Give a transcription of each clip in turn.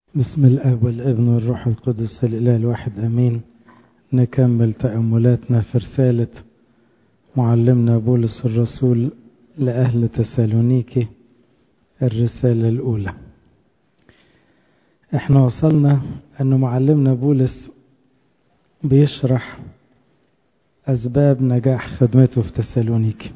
بسم الاب والابن والروح القدس الاله الواحد امين. نكمل تاملاتنا في رساله معلمنا بولس الرسول لاهل تسالونيكي، الرساله الاولى. احنا وصلنا ان معلمنا بولس بيشرح اسباب نجاح خدمته في تسالونيكي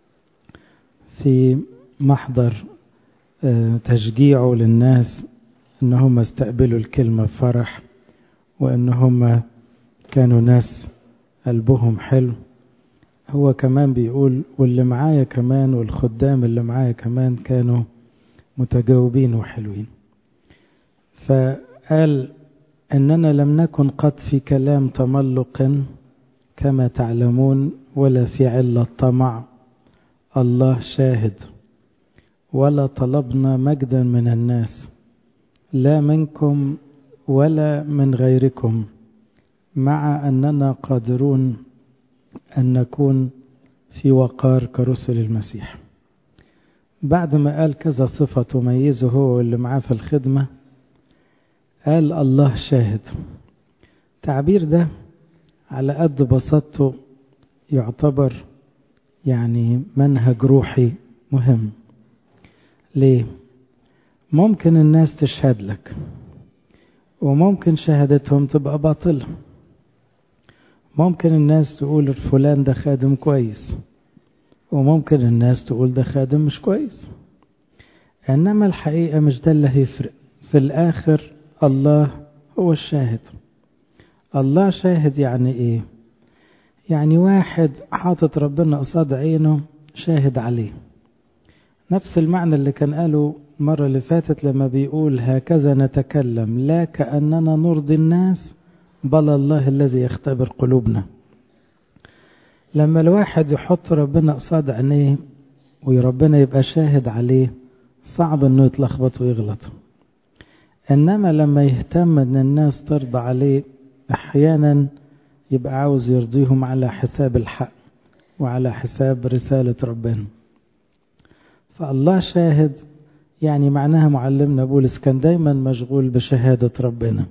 في محضر تشجيعه للناس ان هم استقبلوا الكلمة بفرح، وان هم كانوا ناس قلبهم حلو. هو كمان بيقول واللي معايا كمان والخدام اللي معايا كمان كانوا متجاوبين وحلوين. فقال اننا لم نكن قط في كلام تملق كما تعلمون، ولا في علة طمع، الله شاهد، ولا طلبنا مجدا من الناس، لا منكم ولا من غيركم، مع أننا قادرون أن نكون في وقار كرسل المسيح. بعد ما قال كذا صفة تميزه هو واللي معاه في الخدمة، قال الله شاهد. تعبير ده على قد بساطته يعتبر يعني منهج روحي مهم. ليه؟ ممكن الناس تشهد لك، وممكن شهادتهم تبقى باطلة. ممكن الناس تقول فلان ده خادم كويس، وممكن الناس تقول ده خادم مش كويس. إنما الحقيقة مش ده اللي هيفرق. في الآخر الله هو الشاهد. الله شاهد يعني إيه؟ يعني واحد حاطط ربنا قصاد عينه شاهد عليه. نفس المعنى اللي كان قاله المرة اللي فاتت لما بيقول هكذا نتكلم لا كأننا نرضي الناس، بل الله الذي يختبر قلوبنا. لما الواحد يحط ربنا قصاد عينيه وربنا يبقى شاهد عليه، صعب انه يتلخبط ويغلط. انما لما يهتم ان الناس ترضى عليه، احيانا يبقى عاوز يرضيهم على حساب الحق وعلى حساب رسالة ربنا. فالله شاهد يعني معناها معلمنا بولس كان دايما مشغول بشهادة ربنا.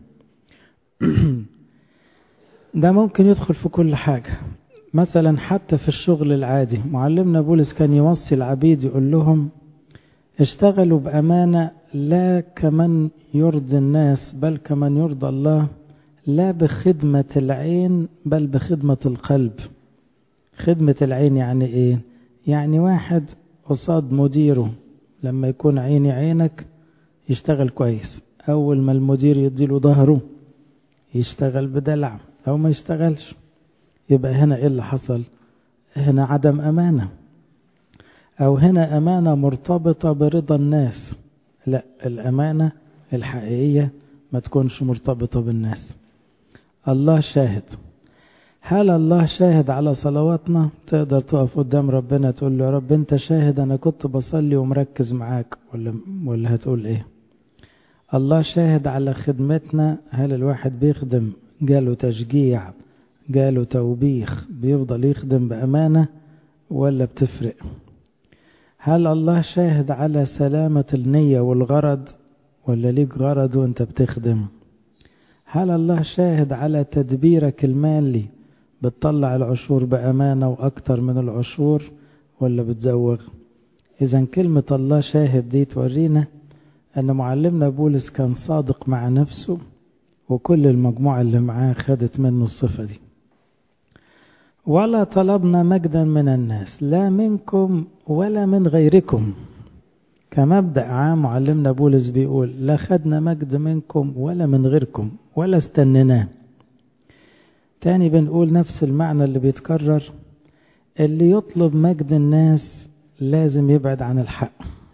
ده ممكن يدخل في كل حاجة. مثلا حتى في الشغل العادي، معلمنا بولس كان يوصي العبيد يقول لهم اشتغلوا بأمانة، لا كمن يرضي الناس بل كمن يرضى الله، لا بخدمة العين بل بخدمة القلب. خدمة العين يعني ايه؟ يعني واحد قصاد مديره لما يكون عيني عينك يشتغل كويس، اول ما المدير يديله ظهره يشتغل بدلع او ما يشتغلش. يبقى هنا ايه اللي حصل؟ هنا عدم امانة، او هنا امانة مرتبطة برضا الناس. لا، الامانة الحقيقية ما تكونش مرتبطة بالناس. الله شاهد. هل الله شاهد على صلواتنا؟ تقدر تقف قدام ربنا تقول له يا رب انت شاهد انا كنت بصلي ومركز معاك، ولا هتقول ايه؟ الله شاهد على خدمتنا. هل الواحد بيخدم جاله تشجيع، جاله توبيخ، بيفضل يخدم بأمانة ولا بتفرق؟ هل الله شاهد على سلامة النية والغرض، ولا ليك غرض وانت بتخدم؟ هل الله شاهد على تدبيرك المالي، بتطلع العشور بأمانة وأكتر من العشور ولا بتزوغ؟ إذن كلمة الله شاهد دي تورينا أن معلمنا بولس كان صادق مع نفسه، وكل المجموعة اللي معاه خدت منه الصفة دي. ولا طلبنا مجدا من الناس، لا منكم ولا من غيركم. كمبدأ عام معلمنا بولس بيقول لا خدنا مجد منكم ولا من غيركم ولا استنناه. تاني بنقول نفس المعنى اللي بيتكرر، اللي يطلب مجد الناس لازم يبعد عن الحق.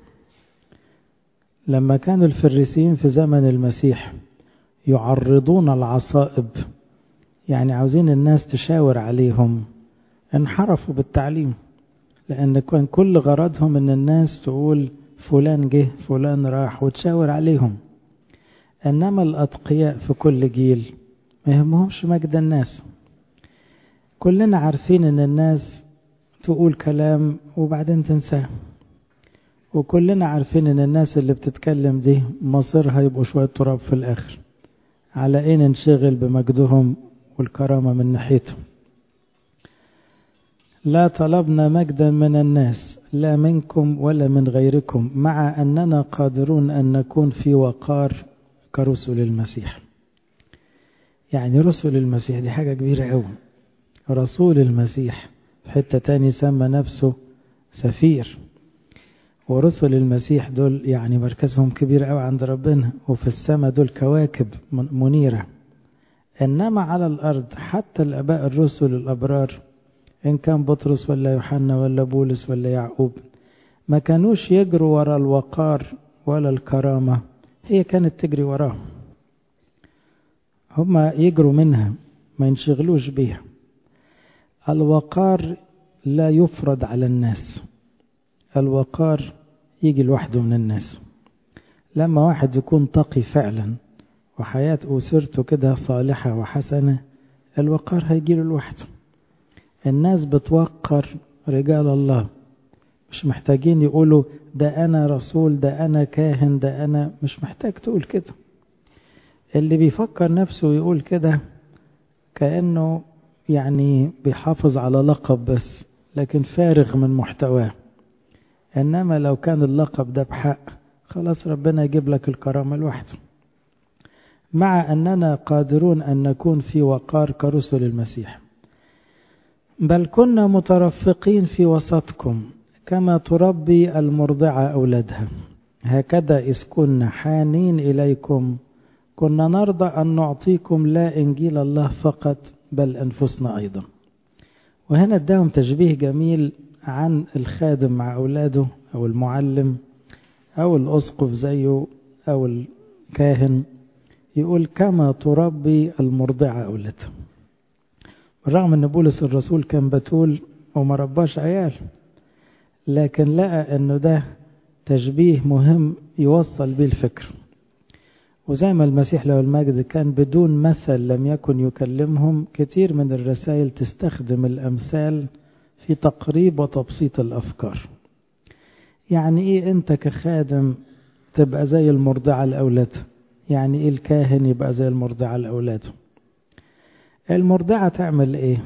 لما كانوا الفريسيين في زمن المسيح يعرضون العصائب، يعني عاوزين الناس تشاور عليهم، انحرفوا بالتعليم، لأن كان كل غرضهم ان الناس تقول فلان جه فلان راح وتشاور عليهم. انما الأتقياء في كل جيل ما يهمهمش مجد الناس. كلنا عارفين ان الناس تقول كلام وبعدين تنساه، وكلنا عارفين ان الناس اللي بتتكلم دي مصيرها يبقوا شوية تراب في الاخر. على ايه ننشغل بمجدهم والكرامة من ناحيتهم؟ لا طلبنا مجدا من الناس لا منكم ولا من غيركم، مع أننا قادرون أن نكون في وقار كرسل المسيح. يعني رسل المسيح دي حاجة كبيرة قوي. رسول المسيح في حتة تاني سمى نفسه سفير، ورسل المسيح دول يعني مركزهم كبير قوي عند ربنا، وفي السماء دول كواكب منيرة. إنما على الأرض حتى الآباء الرسل الأبرار، إن كان بطرس ولا يوحنا ولا بولس ولا يعقوب، ما كانوش يجروا وراء الوقار ولا الكرامة، هي كانت تجري وراهم. هما يجروا منها ما ينشغلوش بيها. الوقار لا يفرض على الناس، الوقار يجي لوحده من الناس. لما واحد يكون تقي فعلا وحياة أسرته كده صالحة وحسنة، الوقار هيجي له لوحده. الناس بتوقر رجال الله، مش محتاجين يقولوا ده أنا رسول، ده أنا كاهن، ده أنا، مش محتاج تقول كده. اللي بيفكر نفسه يقول كده كأنه يعني بيحافظ على لقب بس، لكن فارغ من محتواه. إنما لو كان اللقب ده بحق، خلاص ربنا يجيب لك الكرامة لوحده. مع أننا قادرون أن نكون في وقار كرسل المسيح، بل كنا مترفقين في وسطكم كما تربي المرضعة أولادها، هكذا إذ كنا حانين إليكم كنا نرضى أن نعطيكم لا إنجيل الله فقط بل أنفسنا أيضا. وهنا اداهم تشبيه جميل عن الخادم مع أولاده، أو المعلم أو الأسقف زيه أو الكاهن. يقول كما تربي المرضعة أولادها. بالرغم أن بولس الرسول كان بتول وما رباش عيال، لكن لقى أنه ده تشبيه مهم يوصل بيه الفكر. وزي ما المسيح له المجد كان بدون مثل لم يكن يكلمهم، كتير من الرسائل تستخدم الأمثال في تقريب وتبسيط الأفكار. يعني إيه أنت كخادم تبقى زي المرضعة لأولادها؟ يعني إيه الكاهن يبقى زي المرضعة لأولاده؟ المرضعة تعمل إيه؟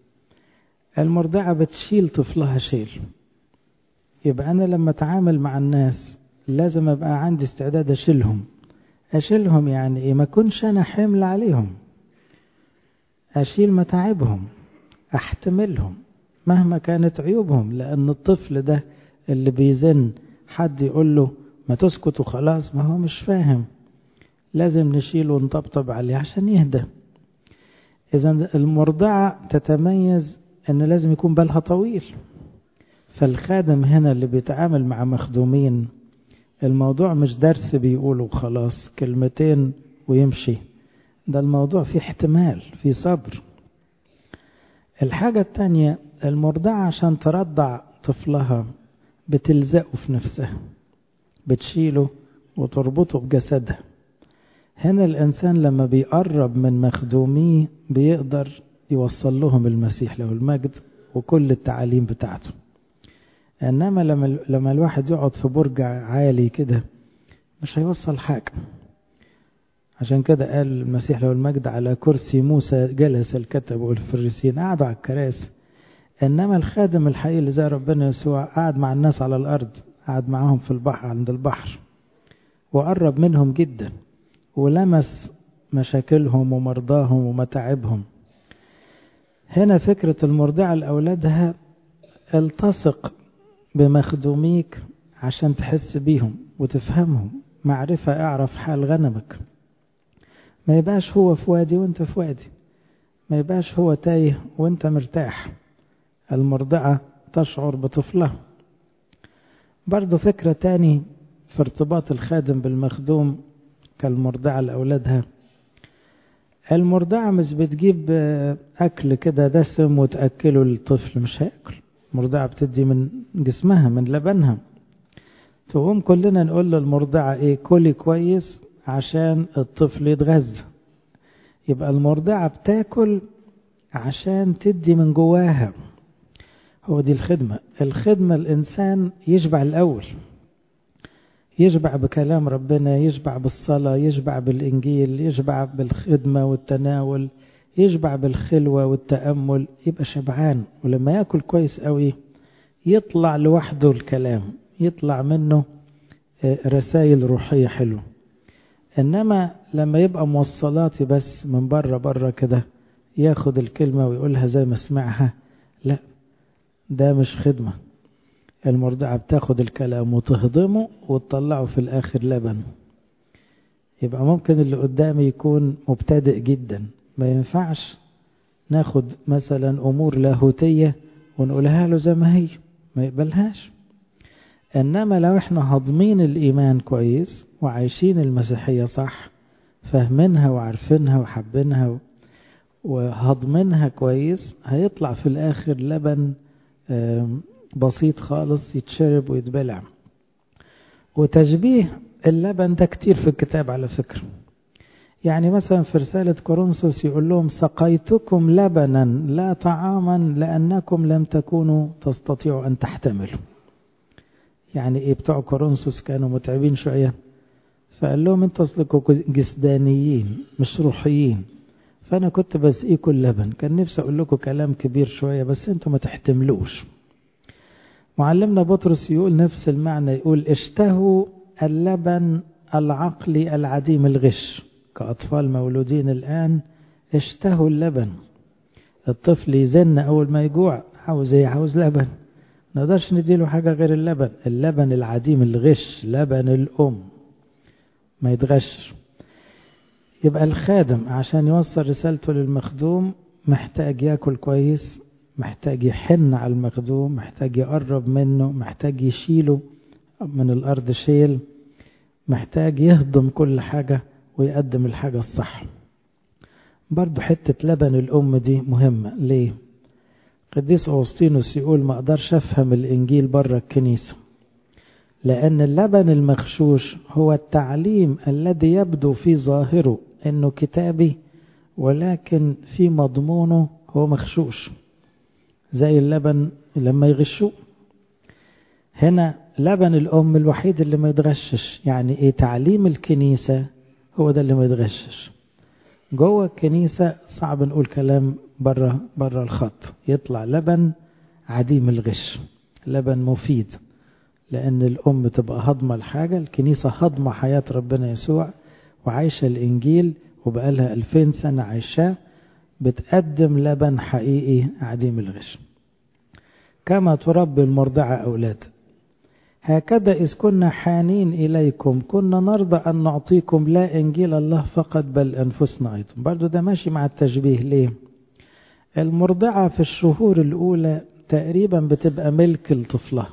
المرضعة بتشيل طفلها شيل. يبقى أنا لما أتعامل مع الناس لازم أبقى عندي استعداد أشيلهم. يعني إيه؟ ما كنش أنا حمل عليهم، أشيل متاعبهم، أحتملهم مهما كانت عيوبهم. لأن الطفل ده اللي بيزن حد يقول له ما تسكت وخلاص، ما هو مش فاهم، لازم نشيله ونطبطب عليه عشان يهدى. إذن المرضعة تتميز أن لازم يكون بالها طويل. فالخادم هنا اللي بيتعامل مع مخدومين، الموضوع مش درس بيقوله خلاص كلمتين ويمشي، ده الموضوع فيه احتمال، فيه صبر. الحاجة التانية، المرضعة عشان ترضع طفلها بتلزقه في نفسها، بتشيله وتربطه بجسدها. هنا الإنسان لما بيقرب من مخدوميه بيقدر يوصل لهم المسيح له المجد وكل التعاليم بتاعته. إنما لما الواحد يقعد في برج عالي كده مش هيوصل حاجة. عشان كده قال المسيح له المجد على كرسي موسى جلس الكتب والفريسيين، قعدوا على الكراسي. إنما الخادم الحقيقي اللي زي ربنا يسوع قعد مع الناس على الأرض، قعد معاهم في البحر عند البحر وقرب منهم جدا، ولمس مشاكلهم ومرضاهم ومتاعبهم. هنا فكرة المرضعة لأولادها، التصق بمخدوميك عشان تحس بيهم وتفهمهم، معرفة، اعرف حال غنمك. ما يبقاش هو في وادي وانت في وادي، ما يبقاش هو تايه وانت مرتاح. المرضعة تشعر بطفلها. برضو فكرة تاني في ارتباط الخادم بالمخدوم كالمرضعة لأولادها. المرضعة مش بتجيب أكل كده دسم وتأكله للطفل، مش هيأكل. المرضعة بتدي من جسمها، من لبنها. تقوم كلنا نقول للمرضعة ايه؟ كلي كويس عشان الطفل يتغذى. يبقى المرضعة بتاكل عشان تدي من جواها. هو دي الخدمة. الخدمة الإنسان يشبع الأول، يشبع بكلام ربنا، يشبع بالصلاة، يشبع بالإنجيل، يشبع بالخدمة والتناول، يشبع بالخلوة والتأمل، يبقى شبعان. ولما يأكل كويس قوي يطلع لوحده الكلام، يطلع منه رسائل روحية حلوة. إنما لما يبقى موصلاتي بس من بره كده، ياخد الكلمة ويقولها زي ما سمعها، لا، ده مش خدمة. المرضعة بتاخد الكلام وتهضمه وتطلعه في الآخر لبن. يبقى ممكن اللي قدامي يكون مبتدئ جدا، ما ينفعش ناخد مثلا أمور لاهوتية ونقولها له زي ما هي، ما يقبلهاش. إنما لو احنا هضمين الإيمان كويس وعايشين المسيحية صح، فاهمينها وعارفينها وحبينها وهضمينها كويس، هيطلع في الآخر لبن بسيط خالص يتشرب ويتبلع. وتشبيه اللبن ده كتير في الكتاب على فكرة. يعني مثلا في رسالة كورنثوس يقول لهم سقيتكم لبنا لا طعاما لأنكم لم تكونوا تستطيعوا أن تحتملوا. يعني إيه؟ بتوع كورنثوس كانوا متعبين شوية، فقال لهم انتوا اصلكم جسدانيين مش روحيين، فأنا كنت بسقيكم اللبن. كان نفسي أقول لكم كلام كبير شوية بس انتوا ما تحتملوش. معلمنا بطرس يقول نفس المعنى، يقول اشتهوا اللبن العقلي العديم الغش كأطفال مولودين الآن، اشتهوا اللبن. الطفل يزن أول ما يجوع، عاوز لبن، نقدرش نديله حاجة غير اللبن. اللبن العديم الغش، لبن الأم ما يتغش. يبقى الخادم عشان يوصل رسالته للمخدوم محتاج يأكل كويس، محتاج يحن على المخدوم، محتاج يقرب منه، محتاج يشيله من الأرض شيل، محتاج يهضم كل حاجة ويقدم الحاجة الصح. برضو حتة لبن الأم دي مهمة. ليه؟ قديس أوسطينوس يقول ما أقدرش أفهم الإنجيل برا الكنيسة، لأن اللبن المغشوش هو التعليم الذي يبدو في ظاهره أنه كتابي، ولكن في مضمونه هو مغشوش، زي اللبن لما يغشوه. هنا لبن الأم الوحيد اللي ما يتغشش. يعني إيه؟ تعليم الكنيسة هو ده اللي ما يتغشش. جوه الكنيسة صعب نقول كلام برا الخط، يطلع لبن عديم الغش، لبن مفيد، لأن الأم تبقى هضمة الحاجة. الكنيسة هضمة حياة ربنا يسوع وعايشة الإنجيل وبقالها 2000 سنة عايشاه، بتقدم لبن حقيقي عديم الغش. كما تربي المرضعة أولاد، هكذا إذ كنا حانين إليكم كنا نرضى أن نعطيكم لا إنجيل الله فقط بل أنفسنا أيضا. برضو ده ماشي مع التشبيه. ليه؟ المرضعة في الشهور الأولى تقريبا بتبقى ملك لطفلها.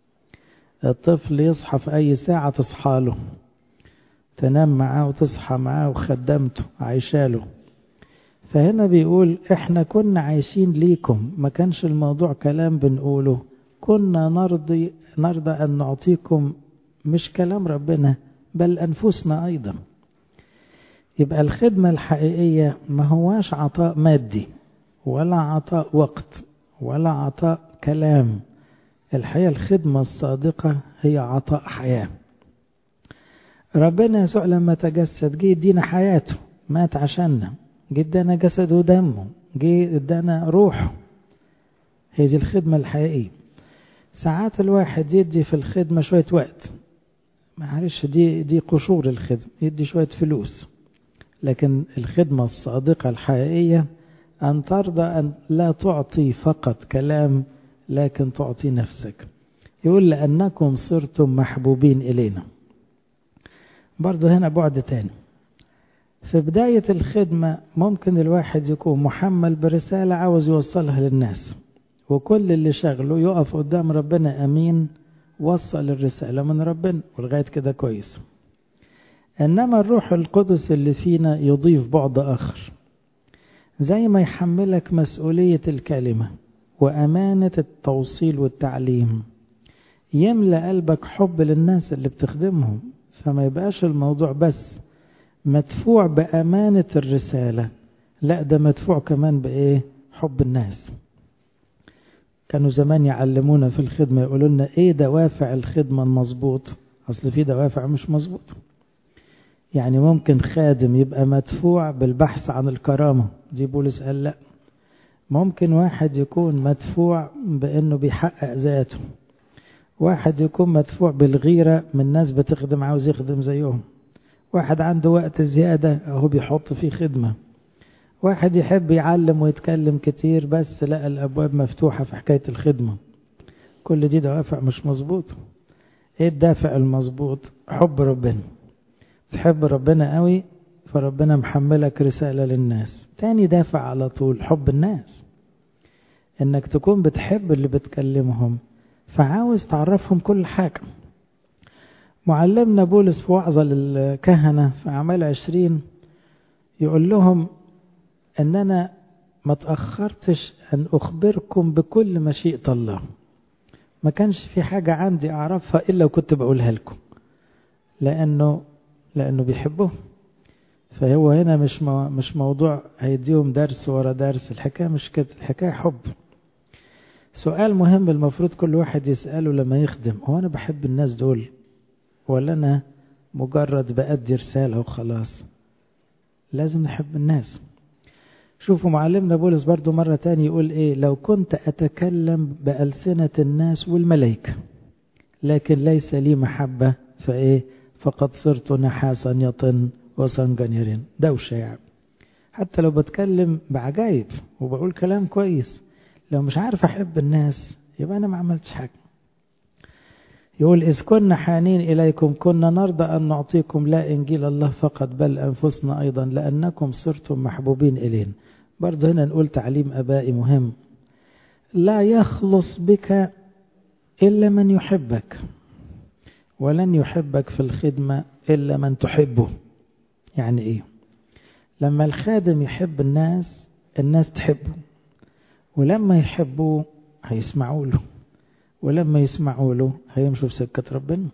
الطفل يصحى في أي ساعة تصحى له، تنام معاه وتصحى معاه وخدمته عايشاله. فهنا بيقول احنا كنا عايشين ليكم، ما كانش الموضوع كلام بنقوله، كنا نرضى أن نعطيكم مش كلام ربنا بل أنفسنا أيضا. يبقى الخدمة الحقيقية ما هواش عطاء مادي ولا عطاء وقت ولا عطاء كلام. الحقيقة الخدمة الصادقة هي عطاء حياة. ربنا يسوع لما تجسد جه يدينا حياته، مات عشاننا، جه ادانا جسده ودمه، جه ادانا روحه. هي دي الخدمة الحقيقية. ساعات الواحد يدي في الخدمة شوية وقت، معلش دي قشور الخدمة، يدي شوية فلوس. لكن الخدمة الصادقة الحقيقية أن ترضى أن لا تعطي فقط كلام لكن تعطي نفسك. يقول لأنكم صرتم محبوبين إلينا. برضو هنا بعد تاني. في بداية الخدمة ممكن الواحد يكون محمل برسالة عاوز يوصلها للناس، وكل اللي شغله يقف قدام ربنا أمين، وصل الرسالة من ربنا ولغاية كده كويس. إنما الروح القدس اللي فينا يضيف بعد آخر، زي ما يحملك مسؤولية الكلمة وأمانة التوصيل والتعليم، يملأ قلبك حب للناس اللي بتخدمهم، فما يبقاش الموضوع بس مدفوع بأمانة الرسالة، لا ده مدفوع كمان بإيه؟ حب الناس. كانوا زمان يعلمونا في الخدمة، يقولوا لنا إيه دوافع الخدمة المظبوط أصل في دوافع مش مظبوط. يعني ممكن خادم يبقى مدفوع بالبحث عن الكرامة، دي بولس قال لا. ممكن واحد يكون مدفوع بأنه بيحقق ذاته، واحد يكون مدفوع بالغيرة من ناس بتخدم عاوز يخدم زيهم، واحد عنده وقت زيادة اهو بيحط فيه خدمة، واحد يحب يعلم ويتكلم كتير بس لقى الأبواب مفتوحة في حكاية الخدمة. كل دي دوافع مش مظبوط. ايه الدافع المظبوط؟ حب ربنا. تحب ربنا قوي فربنا محملك رسالة للناس. تاني دافع على طول حب الناس، انك تكون بتحب اللي بتكلمهم فعاوز تعرفهم كل حاجة. معلمنا بولس في وعظة للكهنة في أعمال 20 يقول لهم ان انا ما تأخرتش ان اخبركم بكل مشيئة الله. ما كانش في حاجة عندي اعرفها الا وكنت بقولها لكم، لانه بيحبه. فهو هنا مش موضوع هيديهم درس ورا درس، الحكاية مش كده، الحكاية حب. سؤال مهم المفروض كل واحد يسأله لما يخدم، هو انا بحب الناس دول ولا انا مجرد بأدي رسالة وخلاص؟ لازم نحب الناس. شوفوا معلمنا بولس برضو مرة تاني يقول ايه: لو كنت اتكلم بألسنة الناس والملائكة لكن ليس لي محبة فايه؟ فقد صرت نحاسا يطن وصنجا يرن. دوشة يعني. حتى لو بتكلم بعجائب وبقول كلام كويس، لو مش عارف احب الناس يبقى انا ما عملتش حاجة. يقول: إذ كنا حانين إليكم كنا نرضى أن نعطيكم لا إنجيل الله فقط بل أنفسنا أيضا لأنكم صرتم محبوبين إلينا. برضه هنا نقول تعليم أبائي مهم: لا يخلص بك إلا من يحبك، ولن يحبك في الخدمة إلا من تحبه. يعني إيه؟ لما الخادم يحب الناس تحبه، ولما يحبوه هيسمعوا له، ولما يسمعوا له هيمشوا في سكة ربنا.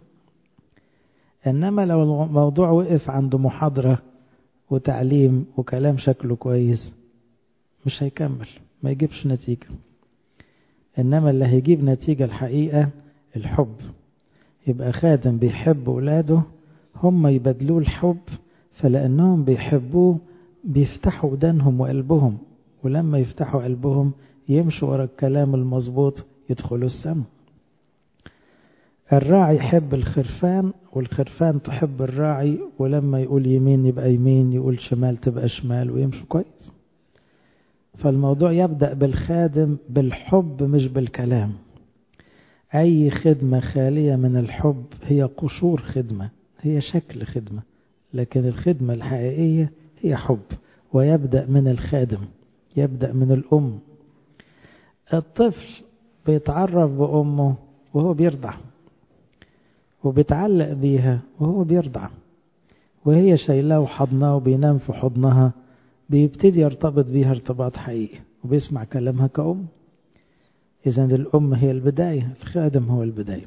إنما لو الموضوع وقف عند محاضرة وتعليم وكلام شكله كويس مش هيكمل، ما يجيبش نتيجة. إنما اللي هيجيب نتيجة الحقيقة الحب. يبقى خادم بيحب ولاده، هم يبدلوا الحب، فلأنهم بيحبوه بيفتحوا ودانهم وقلبهم، ولما يفتحوا قلبهم يمشوا ورا الكلام المظبوط يدخلوا السماء. الراعي يحب الخرفان والخرفان تحب الراعي، ولما يقول يمين يبقى يمين، يقول شمال تبقى شمال، ويمشوا كويس. فالموضوع يبدأ بالخادم بالحب مش بالكلام. أي خدمة خالية من الحب هي قشور خدمة، هي شكل خدمة، لكن الخدمة الحقيقية هي حب، ويبدأ من الخادم، يبدأ من الأم. الطفل بيتعرف بأمه وهو بيرضع، وبيتعلق بيها وهو بيرضع، وهي شايلاه وحضناه وبينام في حضنها، بيبتدي يرتبط بيها ارتباط حقيقي وبيسمع كلامها كأم. إذن الأم هي البداية، الخادم هو البداية.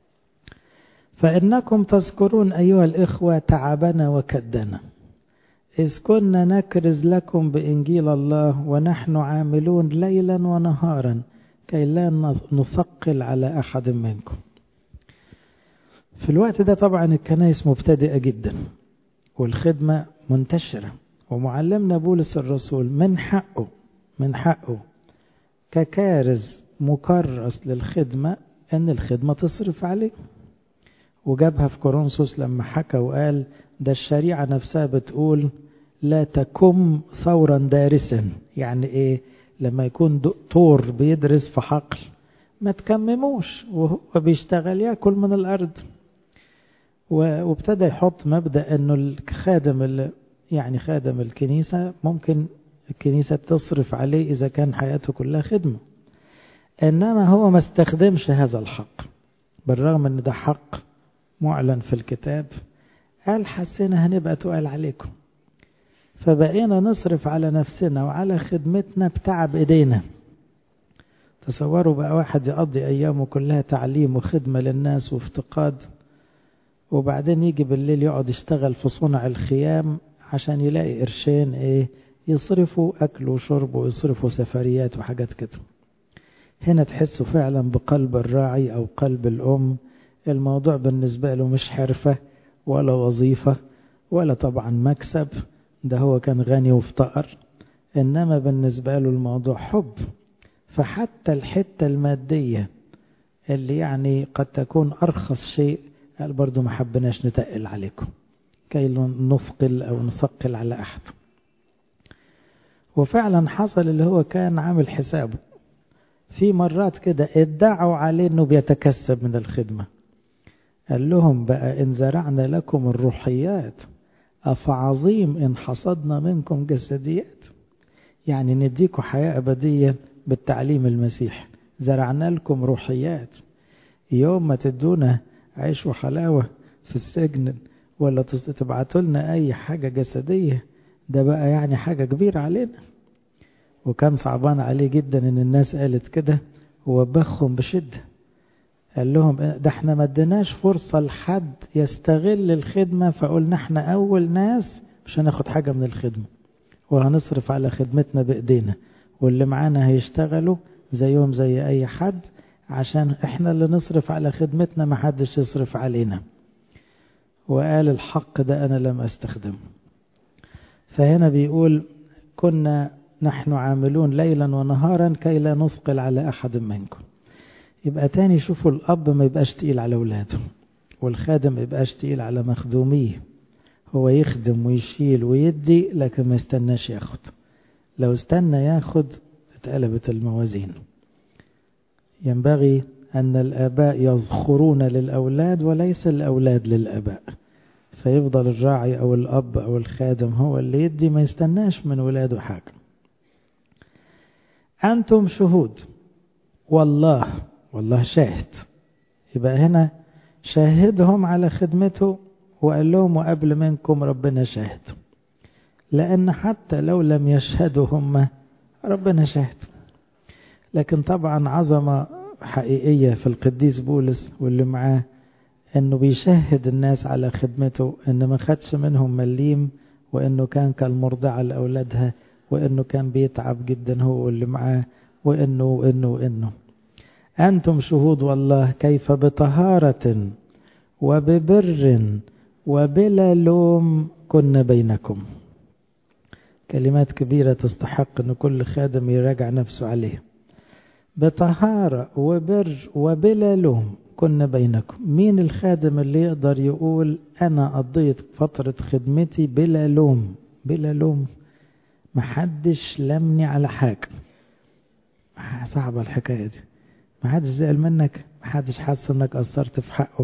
فإنكم تذكرون أيها الإخوة تعبنا وكدنا إذ كنا نكرز لكم بإنجيل الله ونحن عاملون ليلا ونهارا كي لا نثقل على أحد منكم. في الوقت ده طبعا الكنائس مبتدئة جدا والخدمة منتشرة، ومعلمنا بولس الرسول من حقه ككارز مكرس للخدمة أن الخدمة تصرف عليه. وجابها في كورنثوس لما حكى وقال: ده الشريعة نفسها بتقول لا تكم ثورا دارسا. يعني ايه؟ لما يكون دكتور بيدرس في حقل ما تكمموش وهو بيشتغل ياكل من الأرض. وابتدى يحط مبدأ انه الخادم يعني خادم الكنيسة ممكن الكنيسة تصرف عليه إذا كان حياته كلها خدمة، إنما هو ما استخدمش هذا الحق بالرغم أن ده حق معلن في الكتاب. قال: حسنا هنبقى تقال عليكم، فبقينا نصرف على نفسنا وعلى خدمتنا بتعب إيدينا. تصوروا بقى واحد يقضي أيامه كلها تعليم وخدمة للناس وافتقاد، وبعدين يجي بالليل يقعد يشتغل في صنع الخيام عشان يلاقي قرشين يصرفوا أكل وشرب ويصرفوا سفريات وحاجات كده. هنا تحسوا فعلا بقلب الراعي أو قلب الأم الموضوع بالنسبة له مش حرفة ولا وظيفة ولا طبعا مكسب، ده هو كان غني وافتقر، إنما بالنسبة له الموضوع حب. فحتى الحتة المادية اللي يعني قد تكون أرخص شيء قال برضو ما حبناش نتقل عليكم كي نثقل أو نثقل على أحد. وفعلا حصل اللي هو كان عامل حسابه. في مرات كده ادعوا عليه انه بيتكسب من الخدمة، قال لهم بقى إن زرعنا لكم الروحيات أفعظيم إن حصدنا منكم جسديات، يعني نديكم حياة أبدية بالتعليم المسيح، زرعنا لكم روحيات، يوم ما تدونا عيش وحلاوة في السجن ولا تبعتوا لنا أي حاجة جسدية، ده بقى يعني حاجة كبيرة علينا. وكان صعبان عليه جدا إن الناس قالت كده، ووبخهم بشدة، قال لهم ده احنا ما اديناش فرصة لحد يستغل الخدمة، فقلنا احنا أول ناس مش هناخد حاجة من الخدمة وهنصرف على خدمتنا بإيدينا، واللي معانا هيشتغلوا زيهم زي أي حد، عشان احنا اللي نصرف على خدمتنا ما حدش يصرف علينا. وقال الحق ده أنا لم أستخدمه. فهنا بيقول كنا نحن عاملون ليلا ونهارا كي لا نثقل على أحد منكم. يبقى تاني شوفوا الأب ما يبقاش تقيل على أولاده، والخادم ما يبقاش تقيل على مخدوميه، هو يخدم ويشيل ويدي لكن ما يستناش ياخد. لو استنى ياخد اتقلبت الموازين. ينبغي أن الآباء يذخرون للأولاد وليس الأولاد للآباء، فيفضل الراعي أو الأب أو الخادم هو اللي يدي، ما يستناش من ولاده حاجة. أنتم شهود والله شاهد. يبقى هنا شاهدهم على خدمته وقال لهم وقبل منكم ربنا شاهد، لأن حتى لو لم يشهدوا هم ربنا شاهد. لكن طبعا عظمة حقيقية في القديس بولس واللي معاه انه بيشهد الناس على خدمته، انه ما خدش منهم مليم، وانه كان كالمرضعة لأولادها، وانه كان بيتعب جدا هو واللي معاه، وانه أنتم شهود والله كيف بطهارة وببر وبلا لوم كنا بينكم. كلمات كبيرة تستحق أن كل خادم يراجع نفسه عليه. بطهارة وبر وبلا لوم كنا بينكم. مين الخادم اللي يقدر يقول أنا قضيت فترة خدمتي بلا لوم؟ بلا لوم، محدش لمني على حاجة. صعبة الحكاية دي. محدش زعل منك، محدش حاسس انك قصرت في حقه،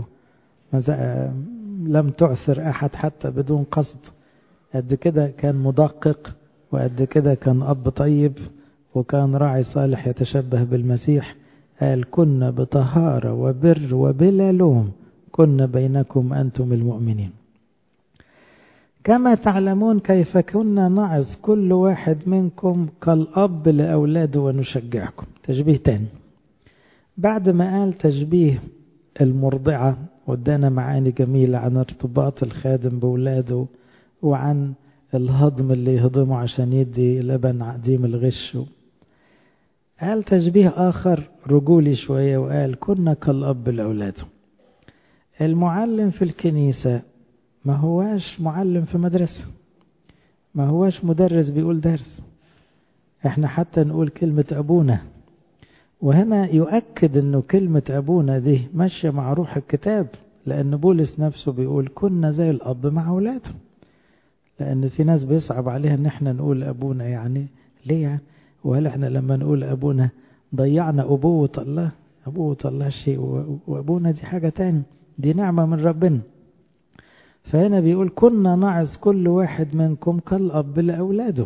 لم تعثر أحد حتى بدون قصد. قد كده كان مدقق، وقد كده كان أب طيب، وكان راعي صالح يتشبه بالمسيح. قال كنا بطهارة وبر وبلا لوم كنا بينكم أنتم المؤمنين. كما تعلمون كيف كنا نعظ كل واحد منكم كالأب لأولاده ونشجعكم. تشبيه تاني بعد ما قال تشبيه المرضعة، ودانا معاني جميلة عن ارتباط الخادم بولاده، وعن الهضم اللي يهضمه عشان يدي لبن عديم الغش. قال تشبيه آخر رجولي شوية، وقال كنا كالأب لأولاده. المعلم في الكنيسة ما هواش معلم في مدرسة، ما هواش مدرس بيقول درس. احنا حتى نقول كلمة أبونا، وهنا يؤكد أنه كلمة أبونا دي ماشية مع روح الكتاب، لأن بولس نفسه بيقول كنا زي الأب مع أولاده. لأن في ناس بيصعب عليها أن احنا نقول أبونا، يعني ليه يعني؟ وهل احنا لما نقول أبونا ضيعنا أبوة الله؟ أبوة الله شيء وأبونا دي حاجة تاني، دي نعمة من ربنا. فهنا بيقول كنا نعظ كل واحد منكم كالأب لأولاده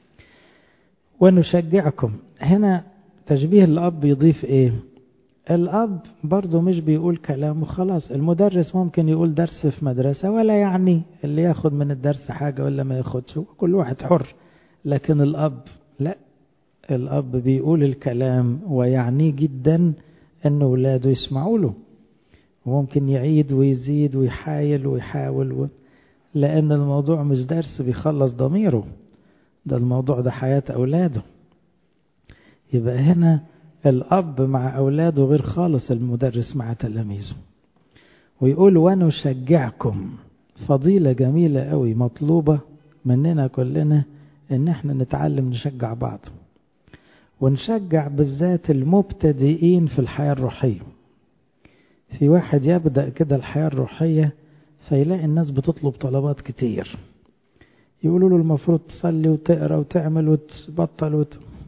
ونشجعكم. هنا تشبيه الأب يضيف إيه؟ الأب برضو مش بيقول كلام وخلاص. المدرس ممكن يقول درس في مدرسة ولا يعني اللي ياخد من الدرس حاجة ولا ما ياخدش، كل واحد حر. لكن الأب لا، الأب بيقول الكلام ويعني جدا أن أولاده يسمعوا له، وممكن يعيد ويزيد ويحايل ويحاول لأن الموضوع مش درس بيخلص ضميره، ده الموضوع ده حياة أولاده. يبقى هنا الأب مع أولاده غير خالص المدرس مع تلاميذه. ويقول ونشجعكم. فضيلة جميلة قوي مطلوبة مننا كلنا ان احنا نتعلم نشجع بعض، ونشجع بالذات المبتدئين في الحياة الروحية. في واحد يبدأ كده الحياة الروحية فيلاقي الناس بتطلب طلبات كتير، يقولوا له المفروض تصلي وتقرأ وتعمل وتبطل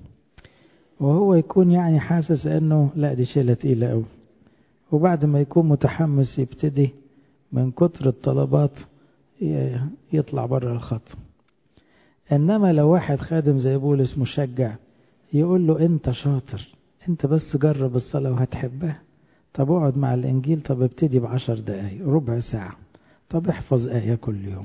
وهو يكون يعني حاسس انه لا دي شيلة تقيلة قوي، وبعد ما يكون متحمس يبتدي من كتر الطلبات يطلع بره الخط. انما لو واحد خادم زي بولس مشجع يقول له انت شاطر، انت بس جرب الصلاة وهتحبها، طب اقعد مع الانجيل، طب ابتدي ب10 دقايق ربع ساعة، طب احفظ آية كل يوم،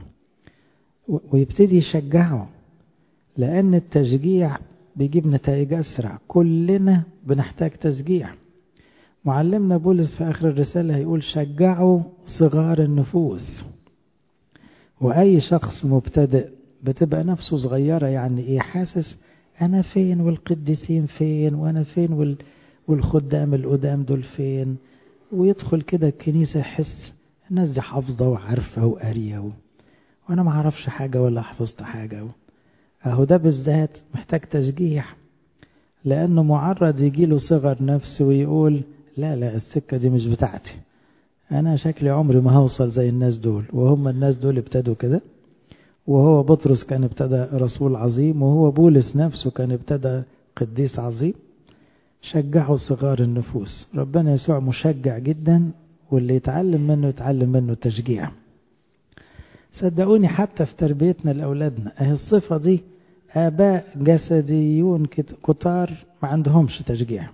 ويبتدي يشجعه. لان التشجيع بيجيب نتائج اسرع، كلنا بنحتاج تشجيع. معلمنا بولس في آخر الرسالة هيقول شجعوا صغار النفوس. وأي شخص مبتدئ بتبقى نفسه صغيرة، يعني إيه؟ حاسس أنا فين والقديسين فين، وأنا فين والخدام القدام دول فين، ويدخل كده الكنيسة يحس الناس دي حافظة وعارفة وقارية وأنا ما عرفش حاجة ولا حفظت حاجة. أهو ده بالذات محتاج تشجيع، لأنه معرض يجيله صغر نفس ويقول لا السكة دي مش بتاعتي، أنا شكلي عمري ما هوصل زي الناس دول، وهم الناس دول ابتدوا كده، وهو بطرس كان ابتدى رسول عظيم، وهو بولس نفسه كان ابتدى قديس عظيم. شجعوا صغار النفوس. ربنا يسوع مشجع جدا، واللي يتعلم منه تشجيع. صدقوني حتى في تربيتنا لأولادنا اهي الصفة دي آباء جسديون كتار ما عندهمش تشجيع،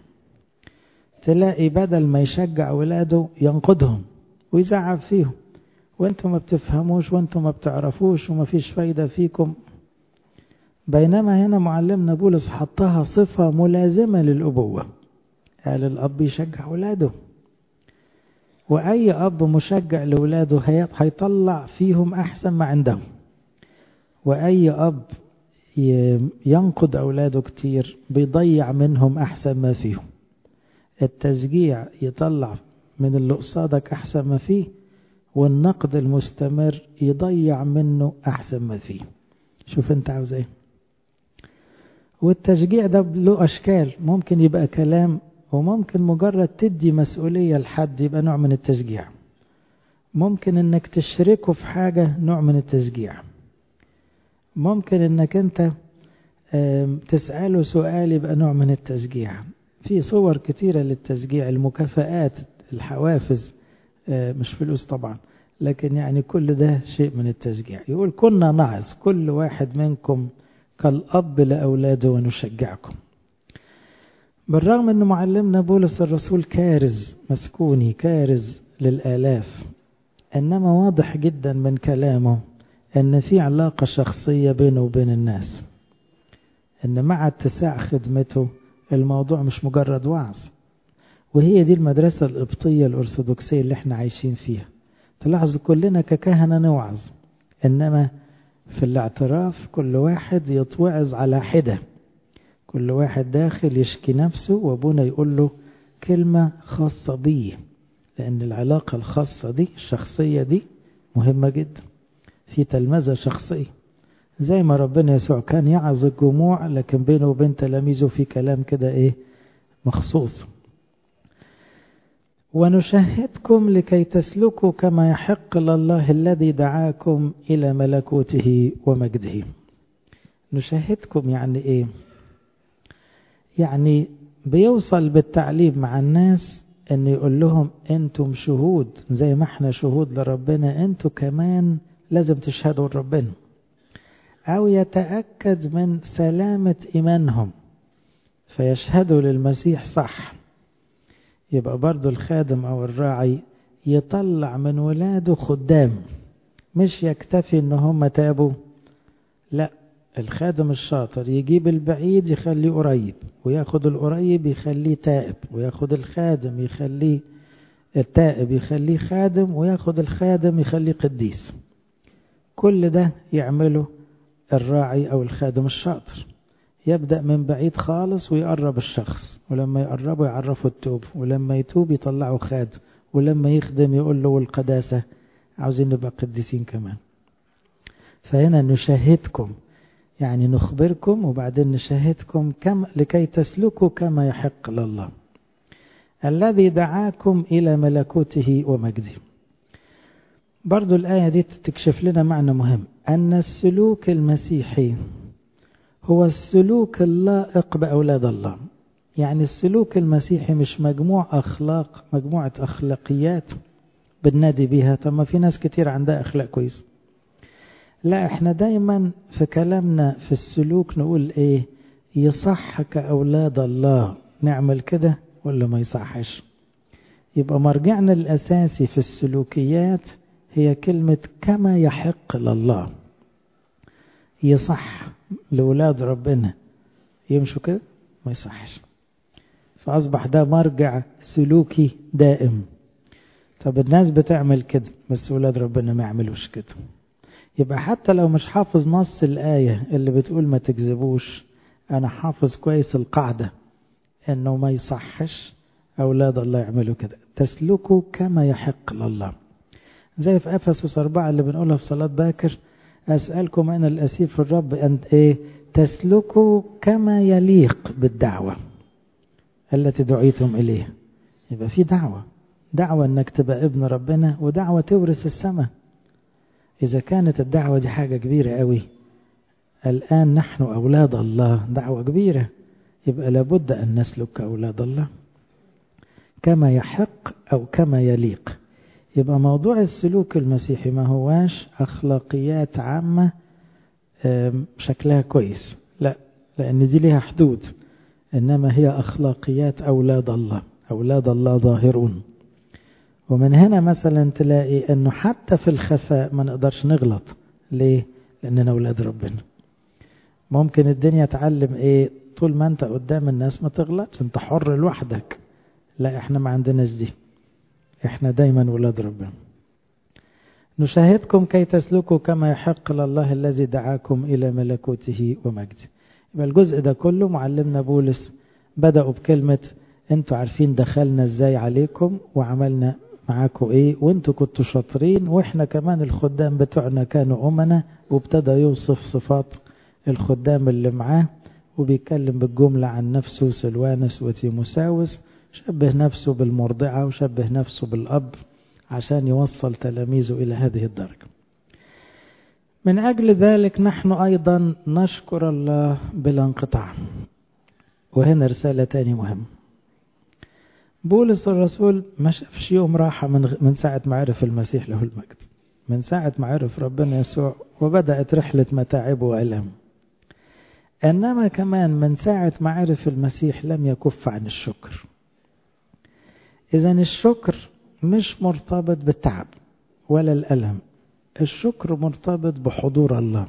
تلاقي بدل ما يشجع أولاده ينقدهم ويزعب فيهم، وانتم ما بتفهموش وانتم ما بتعرفوش وما فيش فايدة فيكم. بينما هنا معلمنا بولس حطها صفة ملازمة للأبوة، قال الأب يشجع أولاده، وأي أب مشجع لأولاده هيطلع فيهم أحسن ما عندهم، وأي أب ينقد أولاده كتير بيضيع منهم أحسن ما فيهم. التشجيع يطلع من اللي قصادك أحسن ما فيه، والنقد المستمر يضيع منه أحسن ما فيه. شوف انت عاوز ايه. والتشجيع ده له أشكال، ممكن يبقى كلام، وممكن مجرد تدي مسؤولية لحد يبقى نوع من التشجيع، ممكن انك تشركه في حاجة نوع من التشجيع، ممكن انك انت تسأله سؤال يبقى نوع من التشجيع. في صور كتيرة للتشجيع، المكافآت، الحوافز، مش فلوس طبعا، لكن يعني كل ده شيء من التشجيع. يقول كنا نعظ كل واحد منكم كالأب لأولاده ونشجعكم. بالرغم أن معلمنا بولس الرسول كارز مسكوني، كارز للآلاف، إنما واضح جدا من كلامه أن في علاقة شخصية بينه وبين الناس، أن مع اتساع خدمته الموضوع مش مجرد وعظ. وهي دي المدرسة القبطية الأرثوذكسية اللي احنا عايشين فيها. تلاحظ كلنا ككهنة نوعظ، إنما في الاعتراف كل واحد يتوعظ على حدة، كل واحد داخل يشكي نفسه وابونا يقول له كلمة خاصة بيه، لأن العلاقة الخاصة دي الشخصية دي مهمة جدا، في تلمذة شخصية. زي ما ربنا يسوع كان يعظ الجموع، لكن بينه وبين تلاميذه في كلام كده مخصوص. ونشهدكم لكي تسلكوا كما يحق لله الذي دعاكم إلى ملكوته ومجده. نشهدكم يعني ايه؟ يعني بيوصل بالتعليم مع الناس ان يقول لهم انتم شهود، زي ما احنا شهود لربنا انتم كمان لازم تشهدوا لربنا، او يتأكد من سلامة ايمانهم فيشهدوا للمسيح صح. يبقى برضو الخادم او الراعي يطلع من ولاده خدام، مش يكتفي ان هم تابوا، لا، الخادم الشاطر يجيب البعيد يخليه قريب، وياخد القريب يخليه تائب، وياخد الخادم يخليه التائب يخليه خادم، وياخد الخادم يخليه قديس. كل ده يعمله الراعي او الخادم الشاطر. يبدأ من بعيد خالص ويقرب الشخص، ولما يقربه يعرفه التوب، ولما يتوب يطلعه خادم، ولما يخدم يقول له والقداسة، عاوزين نبقى قديسين كمان. فهنا نشاهدكم يعني نخبركم وبعدين نشاهدكم لكي تسلكوا كما يحق لله الذي دعاكم إلى ملكوته ومجده. برضو الآية دي تكشف لنا معنى مهم، أن السلوك المسيحي هو السلوك اللائق بأولاد الله. يعني السلوك المسيحي مش مجموعة أخلاقيات بننادي بيها، طب ما في ناس كتير عندها أخلاق كويس. لا، احنا دايما في كلامنا في السلوك نقول ايه؟ يصح كأولاد الله نعمل كده ولا ما يصحش؟ يبقى مرجعنا الأساسي في السلوكيات هي كلمة كما يحق لله. يصح لأولاد ربنا يمشوا كده؟ ما يصحش. فأصبح ده مرجع سلوكي دائم. طب الناس بتعمل كده بس أولاد ربنا ما يعملوش كده. يبقى حتى لو مش حافظ نص الآية اللي بتقول ما تكذبوش، أنا حافظ كويس القاعدة أنه ما يصحش أولاد الله يعملوا كده. تسلكوا كما يحق لله، زي في أفسس 4 اللي بنقولها في صلاة باكر، أسألكم أنا الأسير في الرب أن تسلكوا كما يليق بالدعوة التي دعيتم إليها. يبقى في دعوة أنك تبقى ابن ربنا، ودعوة تورث السماء. إذا كانت الدعوة دي حاجة كبيرة قوي، الآن نحن أولاد الله، دعوة كبيرة، يبقى لابد أن نسلك كأولاد الله كما يحق أو كما يليق. يبقى موضوع السلوك المسيحي ما هواش أخلاقيات عامة شكلها كويس، لا، لأن دي لها حدود، إنما هي أخلاقيات أولاد الله. أولاد الله ظاهرون. ومن هنا مثلا تلاقي أنه حتى في الخفاء ما نقدرش نغلط. ليه؟ لأننا أولاد ربنا. ممكن الدنيا تعلم طول ما أنت قدام الناس ما تغلطش، أنت حر لوحدك. لا، إحنا ما عندناش دي، إحنا دايما أولاد ربنا. نشاهدكم كي تسلكوا كما يحق لله الذي دعاكم إلى ملكوته ومجده. يبقى الجزء ده كله معلمنا بولس بدأوا بكلمة أنتوا عارفين دخلنا إزاي عليكم وعملنا معاكم وانتوا كنتوا شاطرين، واحنا كمان الخدام بتوعنا كانوا أمنا، وابتدى يوصف صفات الخدام اللي معاه، وبيتكلم بالجملة عن نفسه سلوانس وتيموساوس، شبه نفسه بالمرضعة وشبه نفسه بالأب عشان يوصل تلاميذه إلى هذه الدرجة. من أجل ذلك نحن أيضا نشكر الله بلا انقطاع. وهنا رسالة تاني مهمة. بولس الرسول ما شافش يوم راحة من ساعة ما عرف المسيح له المجد، من ساعة ما عرف ربنا يسوع وبدأت رحلة متاعبه وألم. إنما كمان من ساعة ما عرف المسيح لم يكف عن الشكر. إذن الشكر مش مرتبط بالتعب ولا الألم، الشكر مرتبط بحضور الله.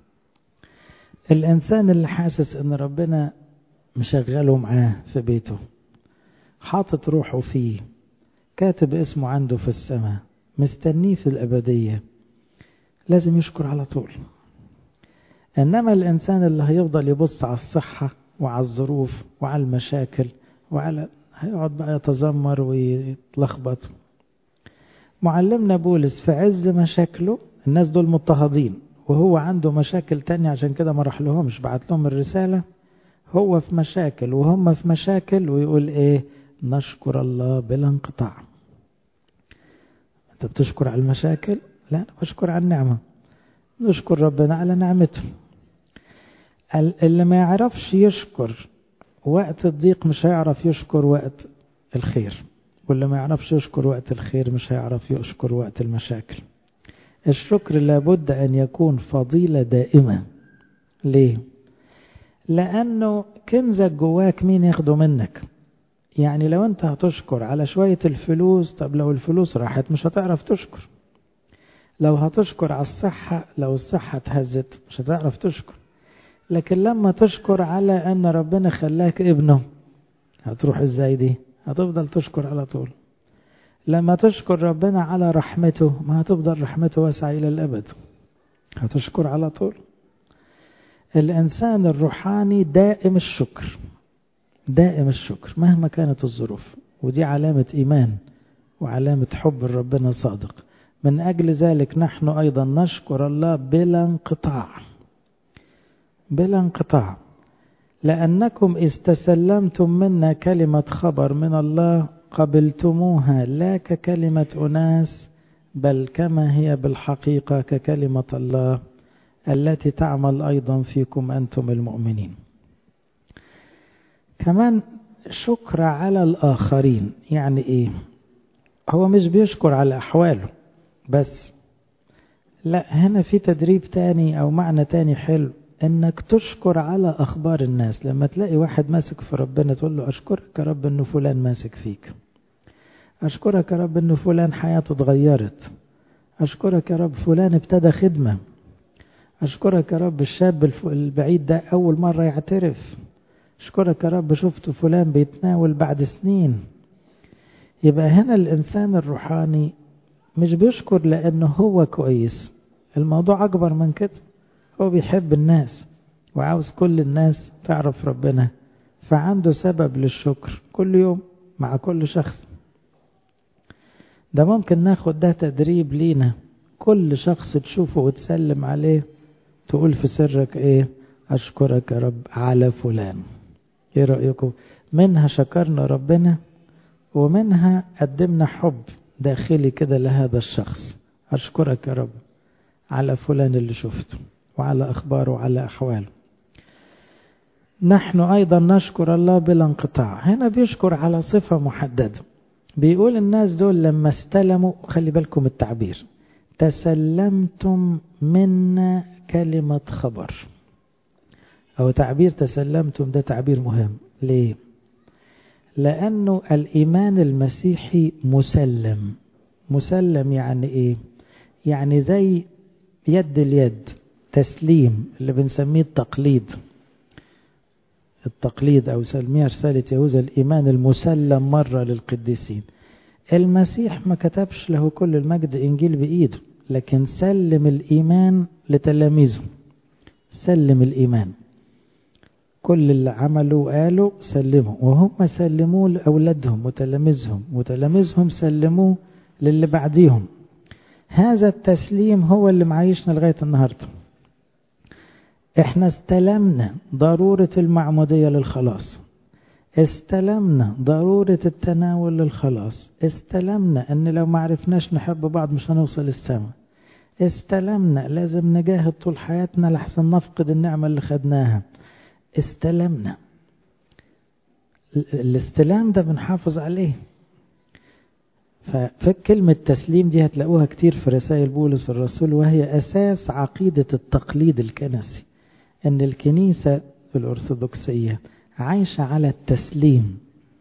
الإنسان اللي حاسس إن ربنا مشغله معاه في بيته، حاطط روحه فيه، كاتب اسمه عنده في السماء، مستنيه في الأبدية، لازم يشكر على طول. إنما الإنسان اللي هيفضل يبص على الصحة وعلى الظروف وعلى المشاكل هيقعد بقى يتذمر ويتلخبط. معلمنا بولس في عز مشاكله، الناس دول مضطهدين وهو عنده مشاكل تانية، عشان كده ما راح لهمش، بعت لهم الرسالة. هو في مشاكل وهم في مشاكل، ويقول نشكر الله بلا انقطاع. انت بتشكر على المشاكل؟ لا، أنا بشكر على النعمة. نشكر ربنا على نعمته. اللي ما يعرفش يشكر وقت الضيق مش هيعرف يشكر وقت الخير، واللي ما يعرفش يشكر وقت الخير مش هيعرف يشكر وقت المشاكل. الشكر لابد أن يكون فضيلة دائمة. ليه؟ لأنه كنزك جواك مين ياخده منك؟ يعني لو أنت هتشكر على شوية الفلوس، طب لو الفلوس راحت مش هتعرف تشكر. لو هتشكر على الصحة، لو الصحة اتهزت مش هتعرف تشكر. لكن لما تشكر على أن ربنا خلاك ابنه، هتروح ازاي دي؟ هتفضل تشكر على طول. لما تشكر ربنا على رحمته، ما هتفضل رحمته واسعة إلى الأبد، هتشكر على طول. الإنسان الروحاني دائم الشكر، دائم الشكر مهما كانت الظروف، ودي علامة إيمان وعلامة حب ربنا صادق. من أجل ذلك نحن أيضا نشكر الله بلا انقطاع، بلا انقطاع، لأنكم استسلمتم منا كلمة خبر من الله قبلتموها لا ككلمة أناس بل كما هي بالحقيقة ككلمة الله التي تعمل أيضا فيكم أنتم المؤمنين. كمان شكر على الآخرين. يعني إيه؟ هو مش بيشكر على أحواله بس، لا، هنا في تدريب تاني أو معنى تاني حلو، إنك تشكر على أخبار الناس. لما تلاقي واحد ماسك في ربنا تقول له أشكرك يا رب إنه فلان ماسك فيك، أشكرك يا رب إنه فلان حياته اتغيرت، أشكرك يا رب فلان ابتدى خدمة، أشكرك يا رب الشاب البعيد ده أول مرة يعترف، أشكرك يا رب شفت فلان بيتناول بعد سنين. يبقى هنا الإنسان الروحاني مش بيشكر لأنه هو كويس، الموضوع أكبر من كده، هو بيحب الناس وعاوز كل الناس تعرف ربنا، فعنده سبب للشكر كل يوم مع كل شخص. ده ممكن ناخد ده تدريب لينا، كل شخص تشوفه وتسلم عليه تقول في سرك ايه؟ أشكرك يا رب على فلان. ايه رأيكم؟ منها شكرنا ربنا ومنها قدمنا حب داخلي كده لهذا الشخص. أشكرك يا رب على فلان اللي شفته وعلى أخباره وعلى أحواله. نحن أيضا نشكر الله بلا انقطاع. هنا بيشكر على صفة محددة، بيقول الناس دول لما استلموا، خلي بالكم التعبير، تسلمتم منا كلمة خبر، أو تعبير تسلمتم ده تعبير مهم. ليه؟ لأنه الإيمان المسيحي مسلم. مسلم يعني إيه؟ يعني زي يد اليد، تسليم اللي بنسميه التقليد. التقليد أو سلمية رسالة يهوذا الإيمان المسلم مرة للقديسين. المسيح ما كتبش له كل المجد إنجيل بإيده، لكن سلم الإيمان لتلاميذه، سلم الإيمان، كل اللي عملوا قالوا سلموا، وهم سلموه لأولادهم وتلاميذهم، وتلاميذهم سلموه للي بعديهم. هذا التسليم هو اللي معيشنا لغاية النهاردة. احنا استلمنا ضرورة المعمودية للخلاص، استلمنا ضرورة التناول للخلاص، استلمنا ان لو ما عرفناش نحب بعض مش هنوصل السماء، استلمنا لازم نجاهد طول حياتنا لحسن نفقد النعمة اللي خدناها، استلمنا. الاستلام ده بنحافظ عليه. فكلمة تسليم دي هتلاقوها كتير في رسائل بولس الرسول، وهي أساس عقيدة التقليد الكنسي، أن الكنيسة الأرثوذكسية عايشة على التسليم.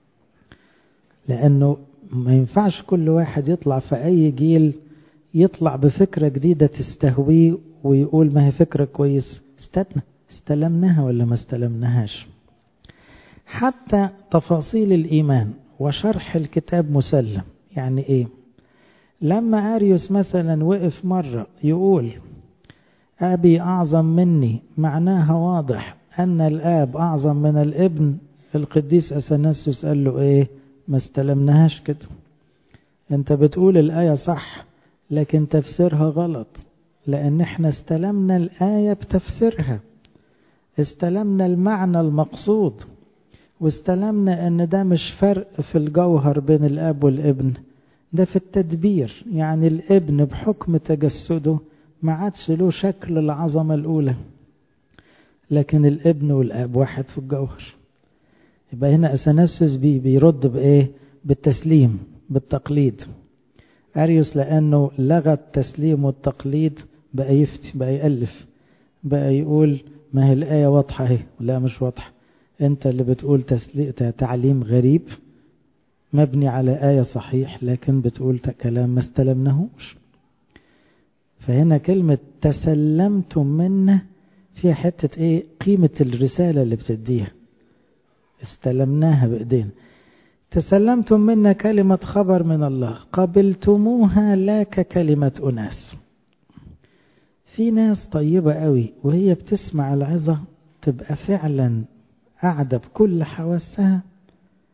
لأنه ما ينفعش كل واحد يطلع في أي جيل يطلع بفكرة جديدة تستهويه ويقول ما هي فكرة كويس. استلمناها ولا ما استلمناهاش. حتى تفاصيل الإيمان وشرح الكتاب مسلم. يعني إيه؟ لما أريوس مثلا وقف مرة يقول أبي أعظم مني، معناها واضح أن الآب أعظم من الابن. القديس أثناسيوس قال له إيه؟ ما استلمناهاش كده، أنت بتقول الآية صح لكن تفسيرها غلط، لأن احنا استلمنا الآية بتفسيرها، استلمنا المعنى المقصود، واستلمنا أن ده مش فرق في الجوهر بين الآب والابن، ده في التدبير. يعني الابن بحكم تجسده ما عادش له شكل العظمة الأولى، لكن الابن والآب واحد في الجوهر. يبقى هنا أثناسيوس بيرد بإيه؟ بالتسليم، بالتقليد. أريوس لأنه لغى التسليم والتقليد بقى يفتي، بقى يألف، بقى يقول ما هي الآية واضحة اهي، لا مش واضحة، انت اللي بتقول تعليم غريب مبني على آية صحيح لكن بتقول كلام ما استلمناهوش. فهنا كلمة تسلمتم منا فيها حتة ايه؟ قيمة الرسالة اللي بتديها، استلمناها بإيدينا. تسلمتم منا كلمة خبر من الله قبلتموها لا ككلمة أناس. في ناس طيبة قوي وهي بتسمع العظة تبقى فعلا قاعدة بكل حواسها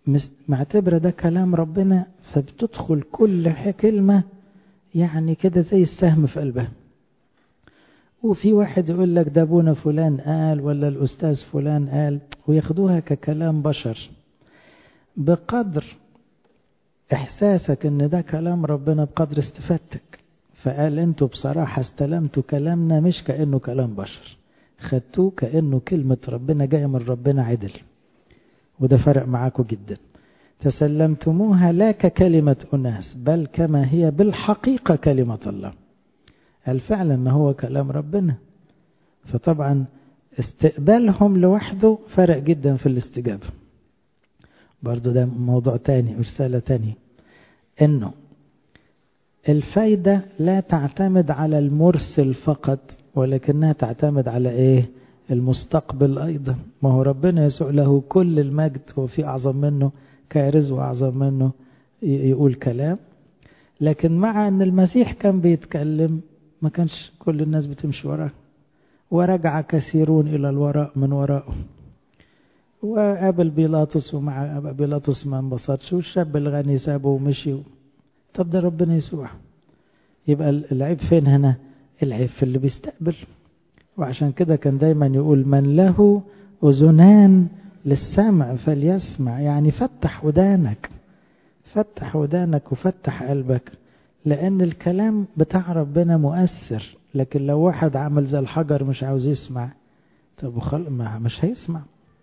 معتبرة ده كلام ربنا، فبتدخل كل كلمة يعني كده زي السهم في قلبها. وفي واحد يقول لك ده ابونا فلان قال ولا الأستاذ فلان قال، وياخدوها ككلام بشر. بقدر إحساسك إن ده كلام ربنا بقدر استفادتك. فقال انتوا بصراحة استلمتوا كلامنا مش كأنه كلام بشر، خدتوه كأنه كلمة ربنا جاية من ربنا عدل، وده فرق معاكم جدا. تسلمتموها لا ككلمة أناس بل كما هي بالحقيقة كلمة الله. قال فعلا ما هو كلام ربنا. فطبعا استقبالهم لوحده فرق جدا في الاستجابة. برضو ده موضوع تاني ورسالة تانية، انه الفايدة لا تعتمد على المرسل فقط، ولكنها تعتمد على ايه؟ المستقبل ايضا. ما هو ربنا يسوع له كل المجد، وفي اعظم منه كارز واعظم منه يقول كلام. لكن مع ان المسيح كان بيتكلم ما كانش كل الناس بتمشي وراه، ورجع كثيرون الى الوراء من وراءه. وقابل بيلاطس، ومع بيلاطس ما انبسطش، والشاب الغني سابه ومشي. طب ده ربنا يسوع. يبقى العيب فين هنا؟ العيب في اللي بيستقبل. وعشان كده كان دايما يقول من له أذنان للسمع فليسمع. يعني فتح ودانك، فتح ودانك وفتح قلبك، لأن الكلام بتاع ربنا مؤثر. لكن لو واحد عمل زي الحجر مش عاوز يسمع، طب مش هيسمع.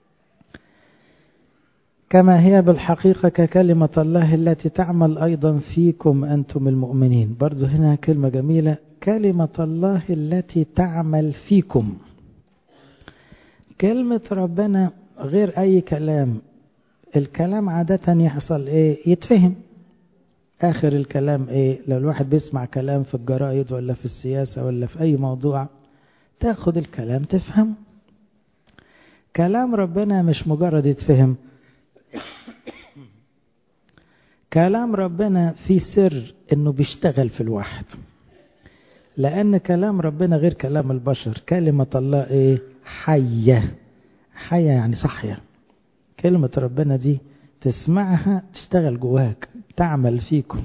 كما هي بالحقيقة ككلمة الله التي تعمل أيضا فيكم أنتم المؤمنين. برضو هنا كلمة جميلة، كلمة الله التي تعمل فيكم. كلمة ربنا غير أي كلام. الكلام عادة يحصل إيه؟ يتفهم. آخر الكلام إيه؟ لو الواحد بيسمع كلام في الجرائد ولا في السياسة ولا في أي موضوع، تاخد الكلام تفهم. كلام ربنا مش مجرد يتفهم. كلام ربنا فيه سر انه بيشتغل في الواحد، لان كلام ربنا غير كلام البشر. كلمة الله ايه؟ حية. حية يعني صحية. كلمة ربنا دي تسمعها تشتغل جواك، تعمل فيكم.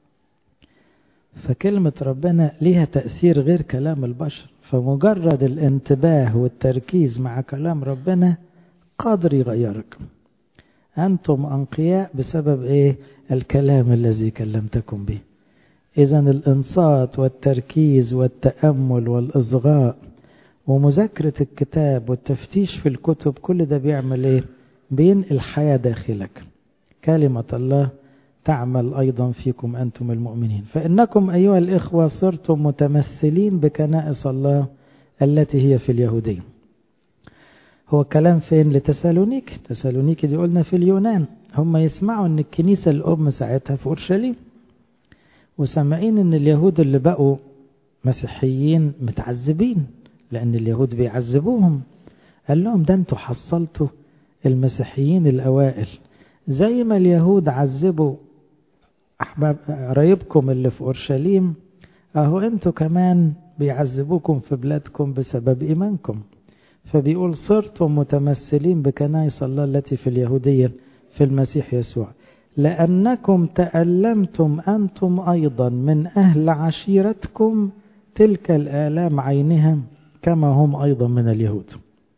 فكلمة ربنا ليها تأثير غير كلام البشر. فمجرد الانتباه والتركيز مع كلام ربنا قادر يغيرك. أنتم أنقياء بسبب إيه؟ الكلام الذي كلمتكم به. إذن الإنصات والتركيز والتأمل والإصغاء ومذاكرة الكتاب والتفتيش في الكتب، كل ده بيعمل إيه؟ بينقل حياة داخلك. كلمة الله تعمل أيضا فيكم أنتم المؤمنين. فإنكم أيها الإخوة صرتم متمثلين بكنائس الله التي هي في اليهودية. هو كلام فين؟ لتسالونيك. تسالونيك دي قلنا في اليونان. هم يسمعوا ان الكنيسة الأم ساعتها في أورشليم، وسامعين ان اليهود اللي بقوا مسيحيين متعذبين لأن اليهود بيعذبوهم. قال لهم ده انتوا حصلتوا المسيحيين الأوائل، زي ما اليهود عذبوا أحباب قرايبكم اللي في أورشليم، أهو انتوا كمان بيعذبوكم في بلادكم بسبب إيمانكم. فبيقول صرتم متمثلين بكنائس الله التي في اليهودية في المسيح يسوع، لأنكم تألمتم أنتم أيضا من أهل عشيرتكم تلك الآلام عينها كما هم أيضا من اليهود.